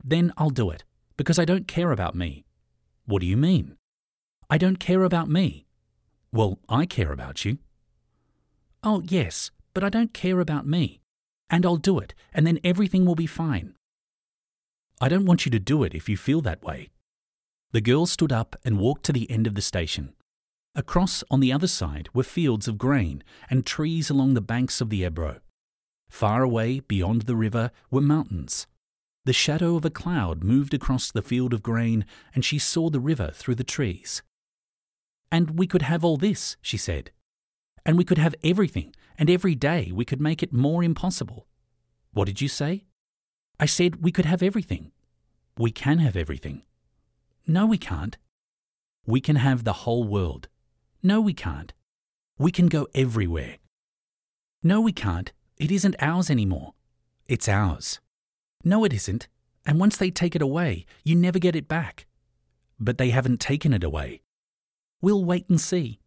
Then I'll do it, because I don't care about me. What do you mean? I don't care about me. Well, I care about you. Oh, yes, but I don't care about me. And I'll do it, and then everything will be fine. I don't want you to do it if you feel that way. The girl stood up and walked to the end of the station. Across on the other side were fields of grain and trees along the banks of the Ebro. Far away, beyond the river, were mountains. The shadow of a cloud moved across the field of grain, and she saw the river through the trees. And we could have all this, she said. And we could have everything, and every day we could make it more impossible. What did you say? I said we could have everything. We can have everything. No, we can't. We can have the whole world. No, we can't. We can go everywhere. No, we can't. It isn't ours anymore. It's ours. No, it isn't. And once they take it away, you never get it back. But they haven't taken it away. We'll wait and see.